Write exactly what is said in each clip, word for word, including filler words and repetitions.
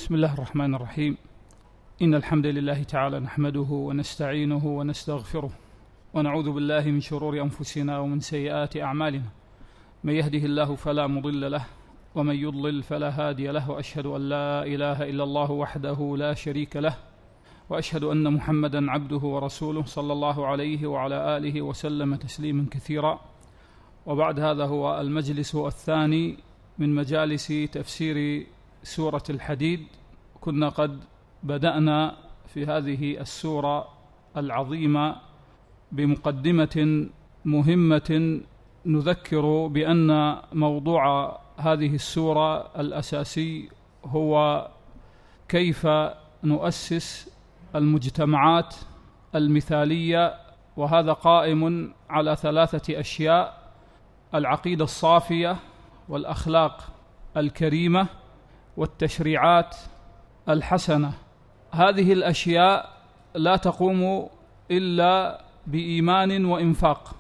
بسم الله الرحمن الرحيم. إن الحمد لله تعالى نحمده ونستعينه ونستغفره ونعوذ بالله من شرور أنفسنا ومن سيئات أعمالنا، من يهده الله فلا مضل له ومن يضلل فلا هادي له، وأشهد أن لا إله إلا الله وحده لا شريك له، وأشهد أن محمدا عبده ورسوله صلى الله عليه وعلى آله وسلم تسليما كثيرا. وبعد، هذا هو المجلس الثاني من مجالس تفسير سورة الحديد. كنا قد بدأنا في هذه السورة العظيمة بمقدمة مهمة نذكر بأن موضوع هذه السورة الأساسي هو كيف نؤسس المجتمعات المثالية، وهذا قائم على ثلاثة أشياء: العقيدة الصافية، والأخلاق الكريمة، والتشريعات الحسنة. هذه الأشياء لا تقوم إلا بإيمان وإنفاق.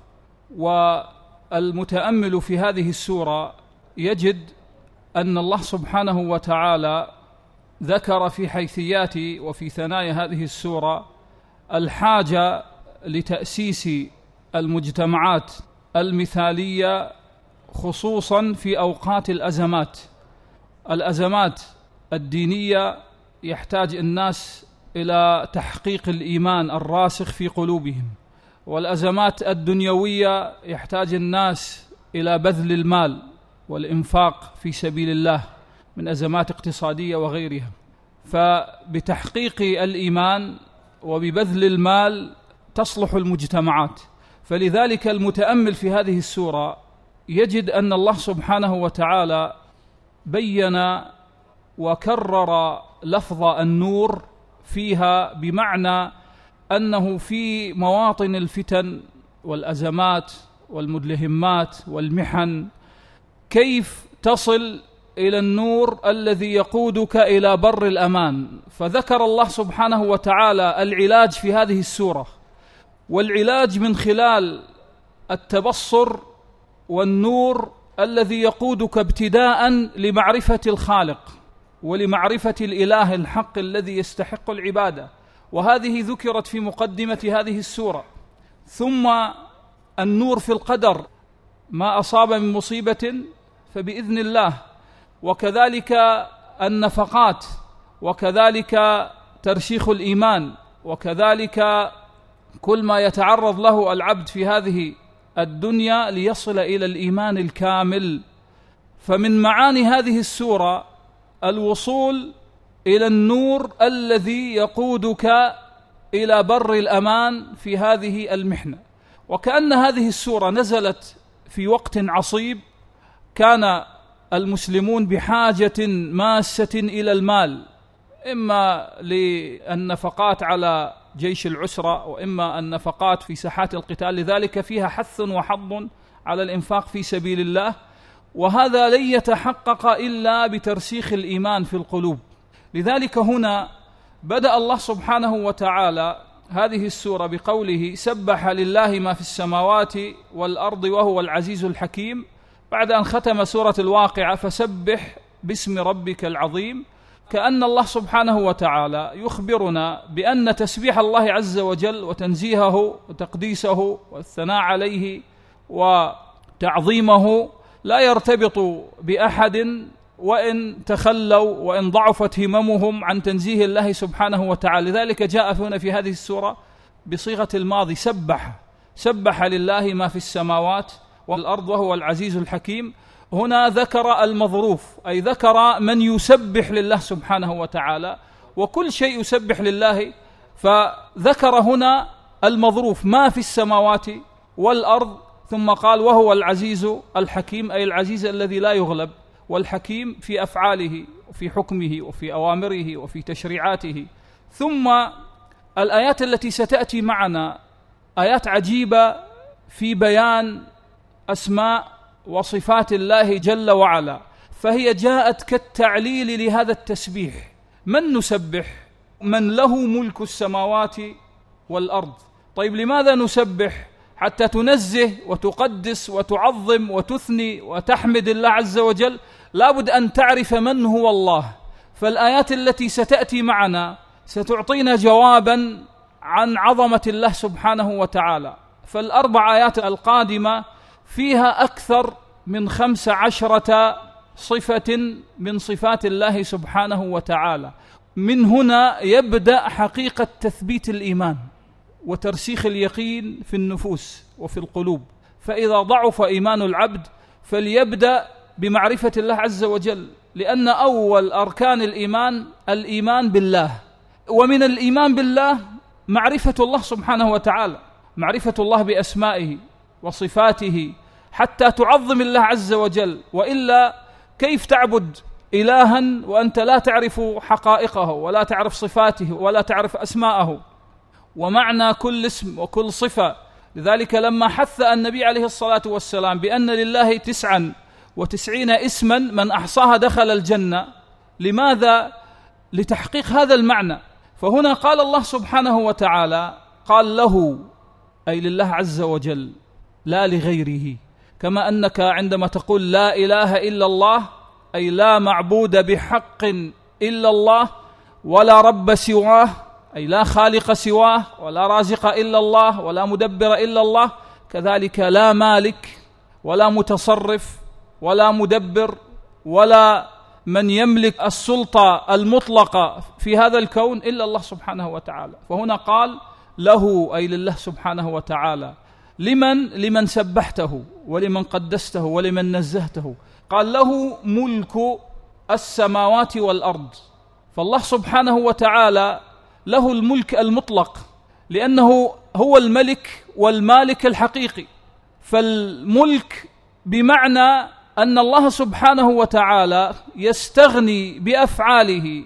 والمتأمل في هذه السورة يجد أن الله سبحانه وتعالى ذكر في حيثيات وفي ثنايا هذه السورة الحاجة لتأسيس المجتمعات المثالية، خصوصا في أوقات الأزمات. الأزمات الدينية يحتاج الناس إلى تحقيق الإيمان الراسخ في قلوبهم، والأزمات الدنيوية يحتاج الناس إلى بذل المال والإنفاق في سبيل الله من أزمات اقتصادية وغيرها. فبتحقيق الإيمان وببذل المال تصلح المجتمعات. فلذلك المتأمل في هذه السورة يجد أن الله سبحانه وتعالى بين وكرر لفظ النور فيها، بمعنى أنه في مواطن الفتن والأزمات والمدلهمات والمحن كيف تصل إلى النور الذي يقودك إلى بر الأمان. فذكر الله سبحانه وتعالى العلاج في هذه السورة، والعلاج من خلال التبصر والنور الذي يقودك ابتداء لمعرفة الخالق ولمعرفة الإله الحق الذي يستحق العبادة، وهذه ذكرت في مقدمة هذه السورة. ثم النور في القدر، ما أصاب من مصيبة فبإذن الله، وكذلك النفقات، وكذلك ترسيخ الإيمان، وكذلك كل ما يتعرض له العبد في هذه الدنيا ليصل إلى الإيمان الكامل. فمن معاني هذه السورة الوصول إلى النور الذي يقودك إلى بر الأمان في هذه المحنة. وكأن هذه السورة نزلت في وقت عصيب كان المسلمون بحاجة ماسة إلى المال، إما للنفقات على جيش العسرة، وإما النفقات في ساحات القتال، لذلك فيها حث وحض على الإنفاق في سبيل الله. وهذا لن يتحقق إلا بترسيخ الإيمان في القلوب. لذلك هنا بدأ الله سبحانه وتعالى هذه السورة بقوله: سبح لله ما في السماوات والأرض وهو العزيز الحكيم، بعد أن ختم سورة الواقعة: فسبح باسم ربك العظيم. كأن الله سبحانه وتعالى يخبرنا بأن تسبيح الله عز وجل وتنزيهه وتقديسه والثناء عليه وتعظيمه لا يرتبط بأحد وإن تخلوا وإن ضعفت هممهم عن تنزيه الله سبحانه وتعالى. لذلك جاء هنا في هذه السورة بصيغة الماضي: سبح سبح لله ما في السماوات والأرض وهو العزيز الحكيم. هنا ذكر المظروف، أي ذكر من يسبح لله سبحانه وتعالى، وكل شيء يسبح لله. فذكر هنا المظروف ما في السماوات والأرض، ثم قال: وهو العزيز الحكيم، أي العزيز الذي لا يغلب، والحكيم في أفعاله وفي حكمه وفي أوامره وفي تشريعاته. ثم الآيات التي ستأتي معنا آيات عجيبة في بيان أسماء وصفات الله جل وعلا، فهي جاءت كالتعليل لهذا التسبيح. من نسبح؟ من له ملك السماوات والأرض. طيب، لماذا نسبح؟ حتى تنزه وتقدس وتعظم وتثني وتحمد الله عز وجل، لابد أن تعرف من هو الله. فالآيات التي ستأتي معنا ستعطينا جوابا عن عظمة الله سبحانه وتعالى. فالأربع آيات القادمة فيها أكثر من خمس عشرة صفة من صفات الله سبحانه وتعالى. من هنا يبدأ حقيقة تثبيت الإيمان وترسيخ اليقين في النفوس وفي القلوب. فإذا ضعف إيمان العبد فليبدأ بمعرفة الله عز وجل، لأن أول أركان الإيمان الإيمان بالله، ومن الإيمان بالله معرفة الله سبحانه وتعالى، معرفة الله بأسمائه وصفاته حتى تعظم الله عز وجل. وإلا كيف تعبد إلها وأنت لا تعرف حقائقه ولا تعرف صفاته ولا تعرف أسماءه ومعنى كل اسم وكل صفة؟ لذلك لما حث النبي عليه الصلاة والسلام بأن لله تسعا وتسعين اسما من أحصاها دخل الجنة، لماذا؟ لتحقيق هذا المعنى. فهنا قال الله سبحانه وتعالى قال له، أي لله عز وجل، لا لغيره. كما أنك عندما تقول لا إله إلا الله أي لا معبود بحق إلا الله، ولا رب سواه أي لا خالق سواه، ولا رازق إلا الله، ولا مدبر إلا الله، كذلك لا مالك ولا متصرف ولا مدبر ولا من يملك السلطة المطلقة في هذا الكون إلا الله سبحانه وتعالى. فهنا قال له، أي لله سبحانه وتعالى. لمن؟ لمن سبحته ولمن قدسته ولمن نزهته. قال له ملك السماوات والأرض. فالله سبحانه وتعالى له الملك المطلق، لأنه هو الملك والمالك الحقيقي. فالملك بمعنى أن الله سبحانه وتعالى يستغني بأفعاله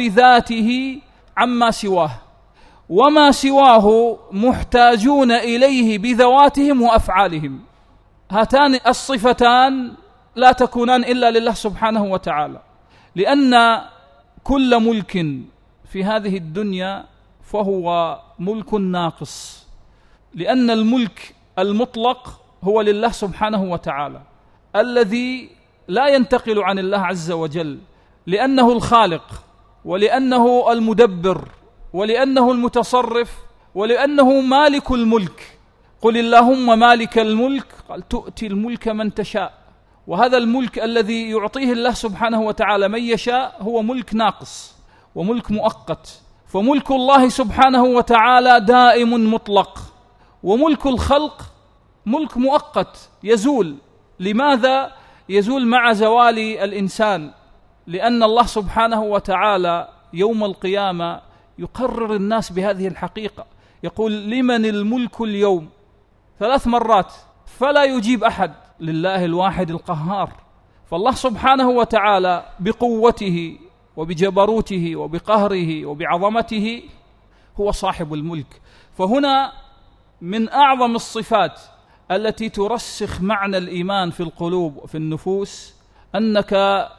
وبذاته عما سواه، وما سواه محتاجون إليه بذواتهم وأفعالهم. هاتان الصفتان لا تكونان إلا لله سبحانه وتعالى، لأن كل ملك في هذه الدنيا فهو ملك ناقص، لأن الملك المطلق هو لله سبحانه وتعالى الذي لا ينتقل عن الله عز وجل، لأنه الخالق ولأنه المدبر ولأنه المتصرف ولأنه مالك الملك. قل اللهم مالك الملك، قال تؤتي الملك من تشاء. وهذا الملك الذي يعطيه الله سبحانه وتعالى من يشاء هو ملك ناقص وملك مؤقت. فملك الله سبحانه وتعالى دائم مطلق، وملك الخلق ملك مؤقت يزول. لماذا يزول مع زوال الإنسان؟ لأن الله سبحانه وتعالى يوم القيامة يقرر الناس بهذه الحقيقة، يقول لمن الملك اليوم ثلاث مرات، فلا يجيب أحد، لله الواحد القهار. فالله سبحانه وتعالى بقوته وبجبروته وبقهره وبعظمته هو صاحب الملك. فهنا من أعظم الصفات التي ترسخ معنى الإيمان في القلوب وفي النفوس أنك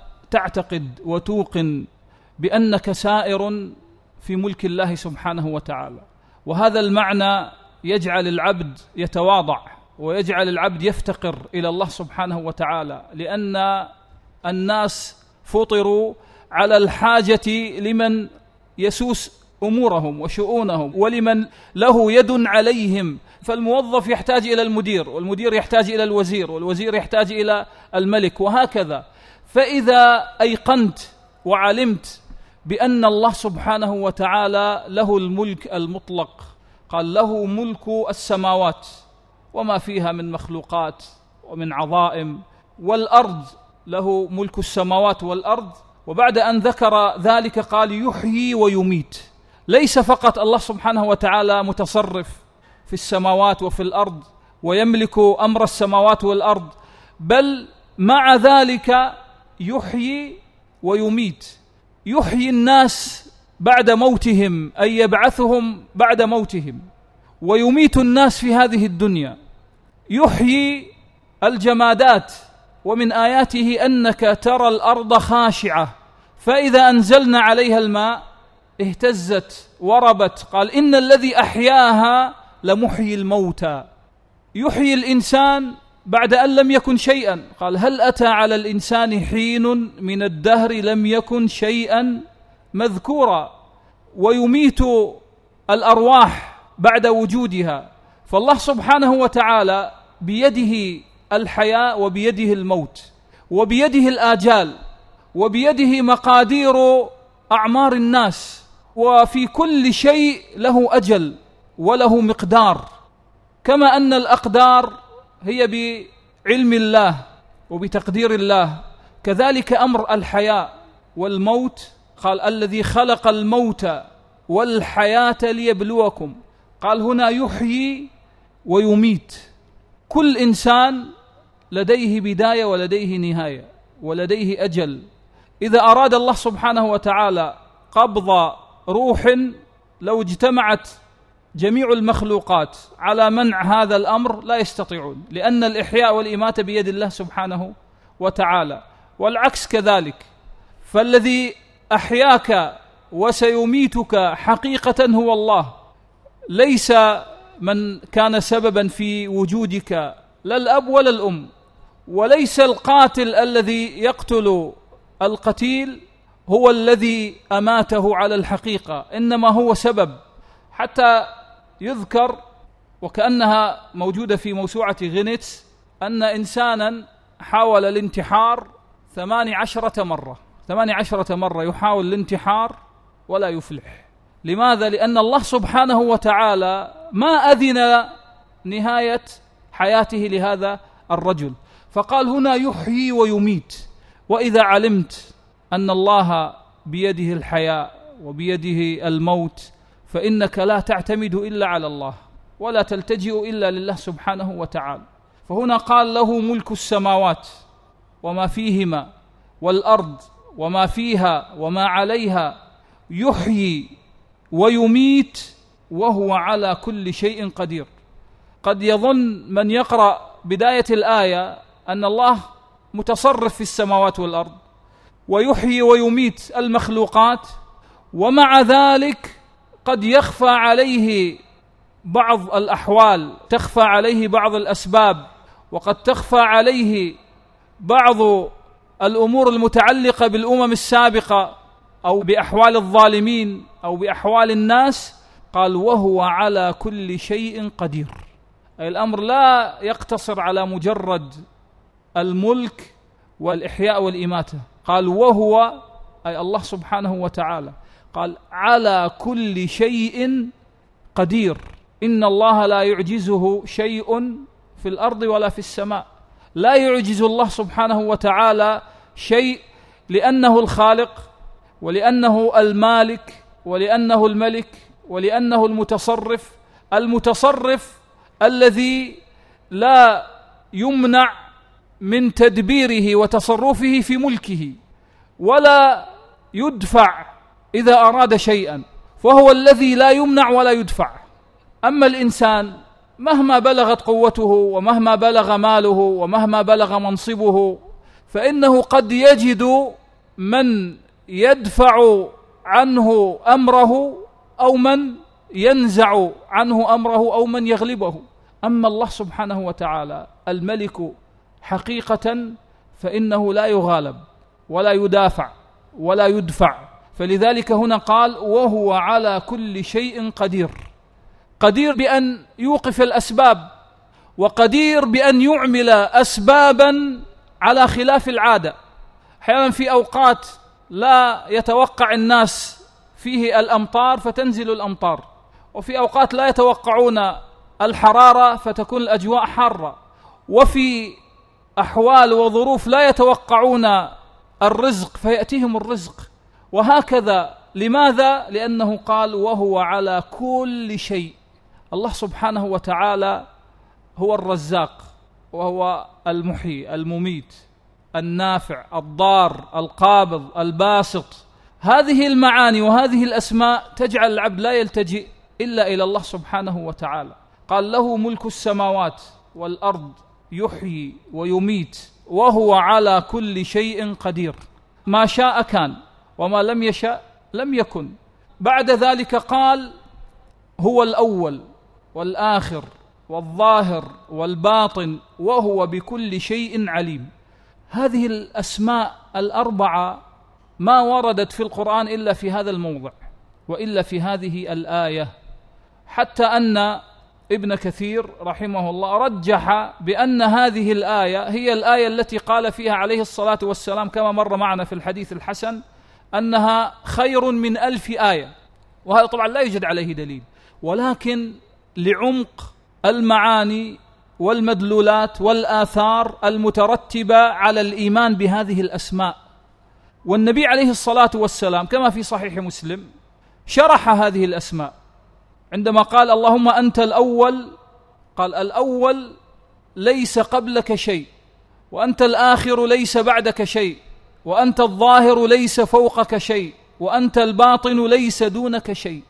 تعتقد وتوقن بأنك سائر في ملك الله سبحانه وتعالى. وهذا المعنى يجعل العبد يتواضع ويجعل العبد يفتقر إلى الله سبحانه وتعالى، لأن الناس فطروا على الحاجة لمن يسوس أمورهم وشؤونهم ولمن له يد عليهم. فالموظف يحتاج إلى المدير، والمدير يحتاج إلى الوزير، والوزير يحتاج إلى الملك، وهكذا. فإذا أيقنت وعلمت بأن الله سبحانه وتعالى له الملك المطلق، قال له ملك السماوات وما فيها من مخلوقات ومن عظائم، والأرض له ملك السماوات والأرض. وبعد أن ذكر ذلك قال يحيي ويميت. ليس فقط الله سبحانه وتعالى متصرف في السماوات وفي الأرض ويملك أمر السماوات والأرض، بل مع ذلك يحيي ويميت. يحيي الناس بعد موتهم، أي يبعثهم بعد موتهم، ويميت الناس في هذه الدنيا. يحيي الجمادات، ومن آياته أنك ترى الأرض خاشعة فإذا أنزلنا عليها الماء اهتزت وربت. قال إن الذي أحياها لمحيي الموتى. يحيي الإنسان بعد أن لم يكن شيئا. قال هل أتى على الإنسان حين من الدهر لم يكن شيئا مذكورا. ويميت الأرواح بعد وجودها. فالله سبحانه وتعالى بيده الحياة وبيده الموت وبيده الآجال وبيده مقادير أعمار الناس، وفي كل شيء له أجل وله مقدار، كما أن الأقدار هي بعلم الله وبتقدير الله، كذلك أمر الحياة والموت. قال الذي خلق الموت والحياة ليبلوكم. قال هنا يحيي ويميت. كل إنسان لديه بداية ولديه نهاية ولديه أجل. إذا أراد الله سبحانه وتعالى قبض روح، لو اجتمعت جميع المخلوقات على منع هذا الأمر لا يستطيعون، لأن الإحياء والإماتة بيد الله سبحانه وتعالى، والعكس كذلك. فالذي أحياك وسيميتك حقيقة هو الله، ليس من كان سببا في وجودك، لا الأب ولا الأم، وليس القاتل الذي يقتل القتيل هو الذي أماته على الحقيقة، إنما هو سبب. حتى يذكر وكأنها موجودة في موسوعة غينيتس أن إنسانا حاول الانتحار ثماني عشرة مرة ثماني عشرة مرة يحاول الانتحار ولا يفلح. لماذا؟ لأن الله سبحانه وتعالى ما أذن نهاية حياته لهذا الرجل. فقال هنا يحيي ويميت. وإذا علمت أن الله بيده الحياة وبيده الموت فإنك لا تعتمد إلا على الله ولا تلتجئ إلا لله سبحانه وتعالى. فهنا قال له ملك السماوات وما فيهما والأرض وما فيها وما عليها، يحيي ويميت وهو على كل شيء قدير. قد يظن من يقرأ بداية الآية أن الله متصرف في السماوات والأرض ويحيي ويميت المخلوقات، ومع ذلك قد يخفى عليه بعض الأحوال، تخفى عليه بعض الأسباب، وقد تخفى عليه بعض الأمور المتعلقة بالأمم السابقة أو بأحوال الظالمين أو بأحوال الناس. قال وهو على كل شيء قدير. أي الأمر لا يقتصر على مجرد الملك والإحياء والإماتة. قال وهو أي الله سبحانه وتعالى قال على كل شيء قدير. إن الله لا يعجزه شيء في الأرض ولا في السماء. لا يعجز الله سبحانه وتعالى شيء، لأنه الخالق ولأنه المالك ولأنه الملك ولأنه المتصرف. المتصرف الذي لا يمنع من تدبيره وتصرفه في ملكه ولا يدفع إذا أراد شيئا، فهو الذي لا يمنع ولا يدفع. أما الإنسان مهما بلغت قوته ومهما بلغ ماله ومهما بلغ منصبه فإنه قد يجد من يدفع عنه أمره أو من ينزع عنه أمره أو من يغلبه. أما الله سبحانه وتعالى الملك حقيقة فإنه لا يغالب ولا يدافع ولا يدفع. فلذلك هنا قال وهو على كل شيء قدير. قدير بأن يوقف الأسباب، وقدير بأن يعمل أسبابا على خلاف العادة. أحيانا في أوقات لا يتوقع الناس فيه الأمطار فتنزل الأمطار، وفي أوقات لا يتوقعون الحرارة فتكون الأجواء حارة، وفي أحوال وظروف لا يتوقعون الرزق فيأتيهم الرزق، وهكذا. لماذا؟ لأنه قال وهو على كل شيء. الله سبحانه وتعالى هو الرزاق وهو المحيي المميت النافع الضار القابض الباسط. هذه المعاني وهذه الأسماء تجعل العبد لا يلتجئ إلا إلى الله سبحانه وتعالى. قال له ملك السماوات والأرض يحيي ويميت وهو على كل شيء قدير. ما شاء كان وما لم يشاء لم يكن. بعد ذلك قال هو الأول والآخر والظاهر والباطن وهو بكل شيء عليم. هذه الأسماء الأربعة ما وردت في القرآن إلا في هذا الموضع وإلا في هذه الآية، حتى أن ابن كثير رحمه الله رجح بأن هذه الآية هي الآية التي قال فيها عليه الصلاة والسلام كما مر معنا في الحديث الحسن أنها خير من ألف آية، وهذا طبعا لا يوجد عليه دليل، ولكن لعمق المعاني والمدلولات والآثار المترتبة على الإيمان بهذه الأسماء. والنبي عليه الصلاة والسلام كما في صحيح مسلم شرح هذه الأسماء عندما قال اللهم أنت الأول، قال الأول ليس قبلك شيء، وأنت الآخر ليس بعدك شيء، وأنت الظاهر ليس فوقك شيء، وأنت الباطن ليس دونك شيء.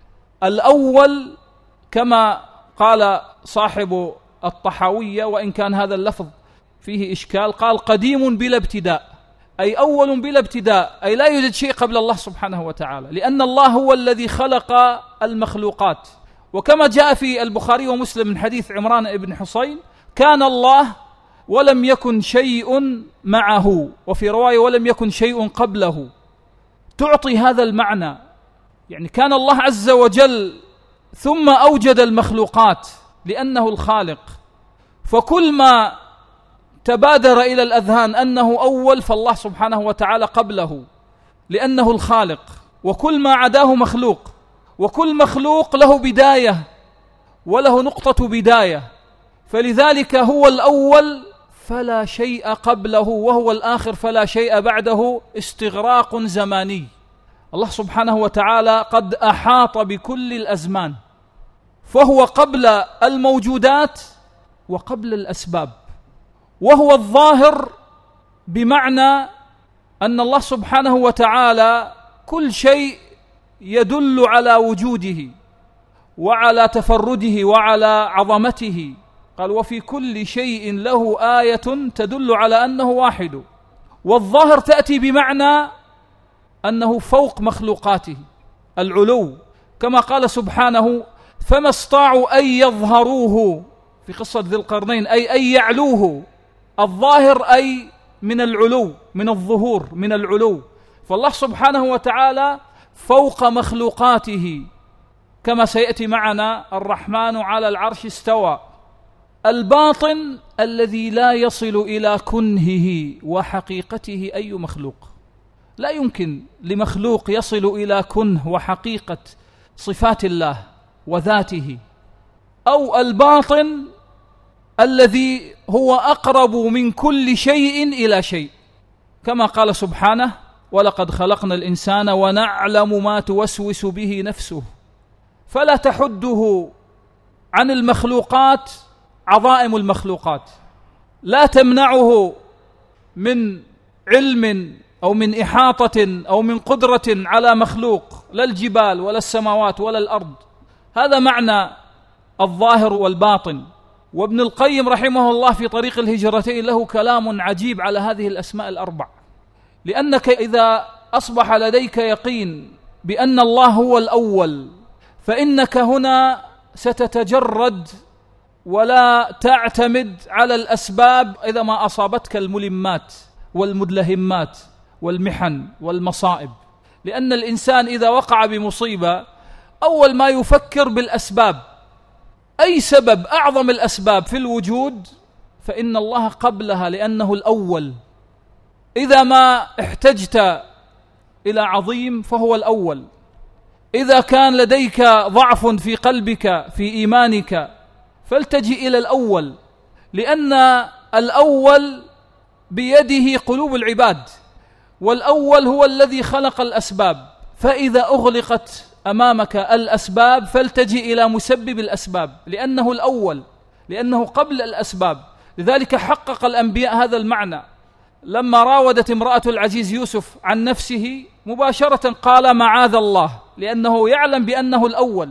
الأول كما قال صاحب الطحاوية، وإن كان هذا اللفظ فيه إشكال، قال قديم بلا ابتداء، أي أول بلا ابتداء، أي لا يوجد شيء قبل الله سبحانه وتعالى، لأن الله هو الذي خلق المخلوقات. وكما جاء في البخاري ومسلم من حديث عمران بن حصين كان الله ولم يكن شيء معه، وفي رواية ولم يكن شيء قبله، تعطي هذا المعنى، يعني كان الله عز وجل ثم أوجد المخلوقات لأنه الخالق. فكل ما تبادر إلى الأذهان أنه أول فالله سبحانه وتعالى قبله لأنه الخالق، وكل ما عداه مخلوق، وكل مخلوق له بداية وله نقطة بداية، فلذلك هو الأول فلا شيء قبله، وهو الآخر فلا شيء بعده، استغراق زماني. الله سبحانه وتعالى قد أحاط بكل الأزمان، فهو قبل الموجودات وقبل الأسباب، وهو الظاهر بمعنى أن الله سبحانه وتعالى كل شيء يدل على وجوده وعلى تفرده وعلى عظمته، قال وفي كل شيء له آية تدل على أنه واحد. والظاهر تأتي بمعنى أنه فوق مخلوقاته، العلو، كما قال سبحانه فما استطاعوا أن يظهروه في قصة ذي القرنين، أي أن يعلوه. الظاهر أي من العلو، من الظهور، من العلو، فالله سبحانه وتعالى فوق مخلوقاته كما سيأتي معنا الرحمن على العرش استوى. الباطن الذي لا يصل إلى كنهه وحقيقته أي مخلوق، لا يمكن لمخلوق يصل إلى كنه وحقيقة صفات الله وذاته. أو الباطن الذي هو أقرب من كل شيء إلى شيء، كما قال سبحانه ولقد خلقنا الإنسان ونعلم ما توسوس به نفسه، فلا تحده عن المخلوقات عظائم المخلوقات، لا تمنعه من علم أو من إحاطة أو من قدرة على مخلوق، لا الجبال ولا السماوات ولا الأرض. هذا معنى الظاهر والباطن. وابن القيم رحمه الله في طريق الهجرتين له كلام عجيب على هذه الأسماء الأربع، لأنك إذا أصبح لديك يقين بأن الله هو الأول، فإنك هنا ستتجرد ولا تعتمد على الأسباب إذا ما أصابتك الملمات والمدلهمات والمحن والمصائب، لأن الإنسان إذا وقع بمصيبة أول ما يفكر بالأسباب، أي سبب أعظم الأسباب في الوجود فإن الله قبلها لأنه الأول. إذا ما احتجت إلى عظيم فهو الأول، إذا كان لديك ضعف في قلبك في إيمانك فالتجئ إلى الأول، لأن الأول بيده قلوب العباد، والأول هو الذي خلق الأسباب، فإذا أغلقت أمامك الأسباب فالتجئ إلى مسبب الأسباب لأنه الأول، لأنه قبل الأسباب. لذلك حقق الأنبياء هذا المعنى، لما راودت امرأة العزيز يوسف عن نفسه مباشرة قال معاذ الله، لأنه يعلم بأنه الأول.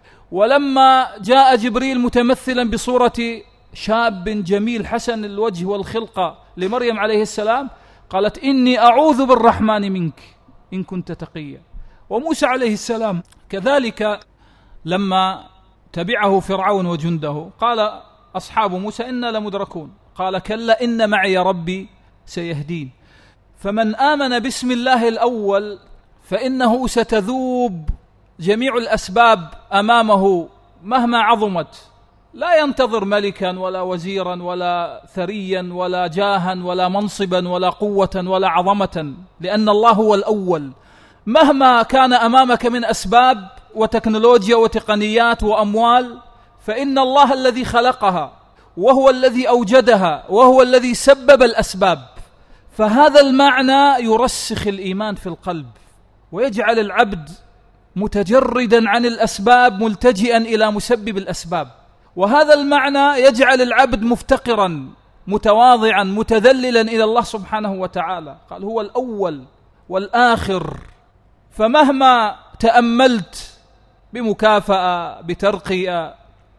ولما جاء جبريل متمثلا بصورة شاب جميل حسن الوجه والخلقة لمريم عليه السلام قالت إني أعوذ بالرحمن منك إن كنت تقيا. وموسى عليه السلام كذلك لما تبعه فرعون وجنده، قال أصحاب موسى إنا لمدركون، قال كلا إن معي ربي سيهدين. فمن آمن باسم الله الأول فإنه ستذوب جميع الأسباب أمامه مهما عظمت، لا ينتظر ملكا ولا وزيرا ولا ثريا ولا جاها ولا منصبا ولا قوة ولا عظمة، لأن الله هو الأول. مهما كان أمامك من أسباب وتكنولوجيا وتقنيات وأموال، فإن الله الذي خلقها وهو الذي أوجدها وهو الذي سبب الأسباب. فهذا المعنى يرسخ الإيمان في القلب ويجعل العبد متجردا عن الأسباب ملتجئا إلى مسبب الأسباب، وهذا المعنى يجعل العبد مفتقرا متواضعا متذللا إلى الله سبحانه وتعالى. قال هو الأول والآخر. فمهما تأملت بمكافأة، بترقية،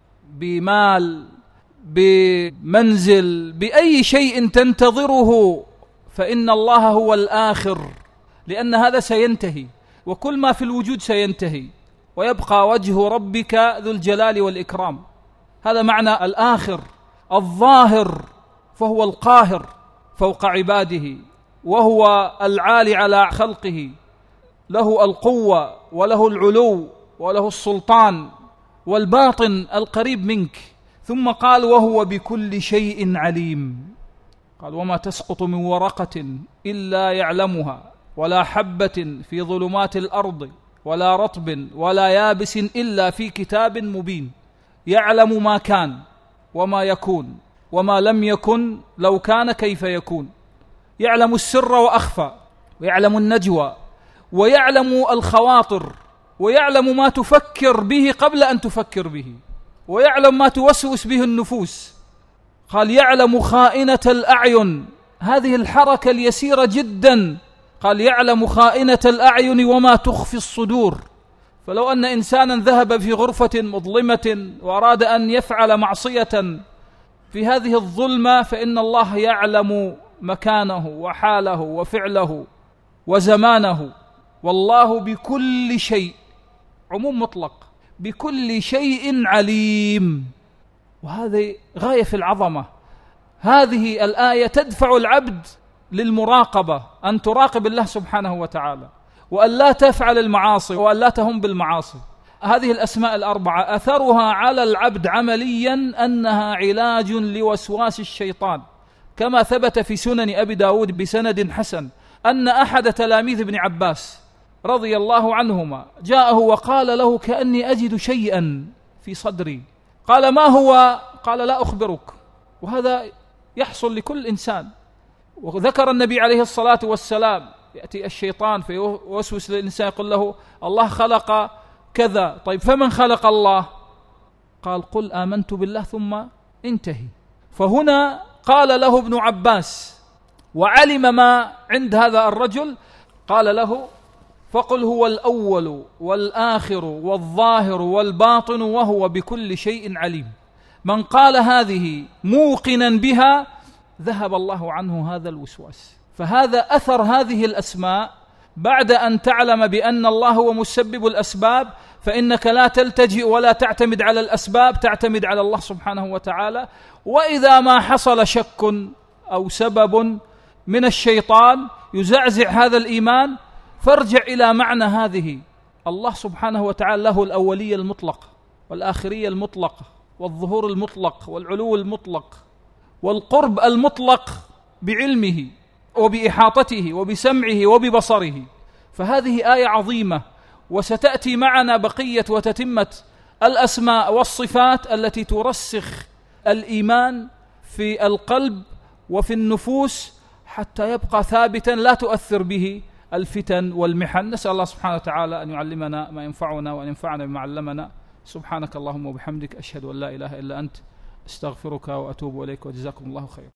بمال، بمنزل، بأي شيء تنتظره، فإن الله هو الآخر، لأن هذا سينتهي، وكل ما في الوجود سينتهي، ويبقى وجه ربك ذو الجلال والإكرام. هذا معنى الآخر. الظاهر فهو القاهر فوق عباده، وهو العالي على خلقه، له القوة وله العلو وله السلطان. والباطن القريب منك. ثم قال وهو بكل شيء عليم. قال وما تسقط من ورقة إلا يعلمها، ولا حبة في ظلمات الأرض، ولا رطب ولا يابس إلا في كتاب مبين. يعلم ما كان وما يكون وما لم يكن لو كان كيف يكون. يعلم السر وأخفى، ويعلم النجوى، ويعلم الخواطر، ويعلم ما تفكر به قبل أن تفكر به، ويعلم ما توسوس به النفوس. قال يعلم خائنة الأعين، هذه الحركة اليسيرة جدا. قال يعلم خائنة الأعين وما تخفي الصدور. فلو أن إنسانا ذهب في غرفة مظلمة وأراد أن يفعل معصية في هذه الظلمة، فإن الله يعلم مكانه وحاله وفعله وزمانه. والله بكل شيء، عموم مطلق، بكل شيء عليم. وهذه غاية في العظمة. هذه الآية تدفع العبد للمراقبة، أن تراقب الله سبحانه وتعالى، وأن لا تفعل المعاصي، وأن لا تهم بالمعاصي. هذه الأسماء الأربعة أثرها على العبد عمليا أنها علاج لوسواس الشيطان، كما ثبت في سنن أبي داود بسند حسن أن أحد تلاميذ ابن عباس رضي الله عنهما جاءه وقال له كأني أجد شيئا في صدري. قال ما هو؟ قال لا أخبرك. وهذا يحصل لكل إنسان. وذكر النبي عليه الصلاة والسلام يأتي الشيطان فيوسوس للإنسان يقول له الله خلق كذا، طيب فمن خلق الله؟ قال قل آمنت بالله ثم انتهي. فهنا قال له ابن عباس وعلم ما عند هذا الرجل، قال له فقل هو الأول والآخر والظاهر والباطن وهو بكل شيء عليم. من قال هذه موقنا بها ذهب الله عنه هذا الوسواس. فهذا أثر هذه الأسماء. بعد أن تعلم بأن الله هو مسبب الأسباب، فإنك لا تلتجئ ولا تعتمد على الأسباب، تعتمد على الله سبحانه وتعالى. وإذا ما حصل شك أو سبب من الشيطان يزعزع هذا الإيمان، فارجع إلى معنى هذه. الله سبحانه وتعالى له الأولية المطلقة والآخرية المطلقة والظهور المطلق والعلو المطلق والقرب المطلق بعلمه وبإحاطته وبسمعه وببصره. فهذه آية عظيمة، وستأتي معنا بقية وتتمة الأسماء والصفات التي ترسخ الإيمان في القلب وفي النفوس حتى يبقى ثابتا لا تؤثر به الفتن والمحن. نسأل الله سبحانه وتعالى أن يعلمنا ما ينفعنا وأن ينفعنا بما علمنا. سبحانك اللهم وبحمدك، أشهد أن لا إله إلا أنت، استغفرك وأتوب إليك، وجزاكم الله خير.